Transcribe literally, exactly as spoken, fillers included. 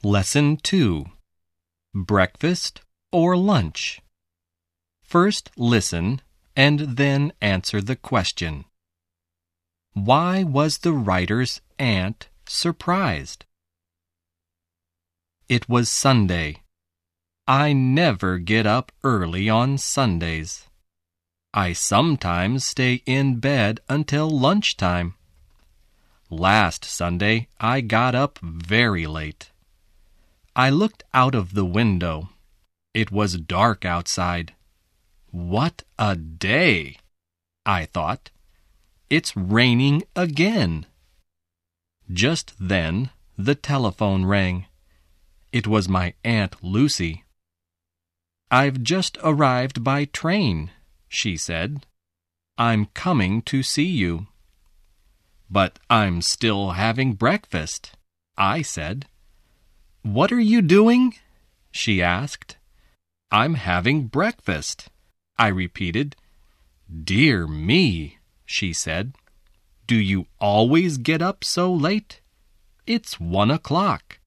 Lesson two. Breakfast or lunch? First listen and then answer the question. Why was the writer's aunt surprised? It was Sunday. I never get up early on Sundays. I sometimes stay in bed until lunchtime. Last Sunday, I got up very late. I looked out of the window. It was dark outside. What a day! I thought. It's raining again. Just then, the telephone rang. It was my Aunt Lucy. "I've just arrived by train," she said. "I'm coming to see you." "But I'm still having breakfast," I said. "What are you doing?" she asked. "I'm having breakfast," I repeated. "Dear me," she said. "Do you always get up so late? It's one o'clock."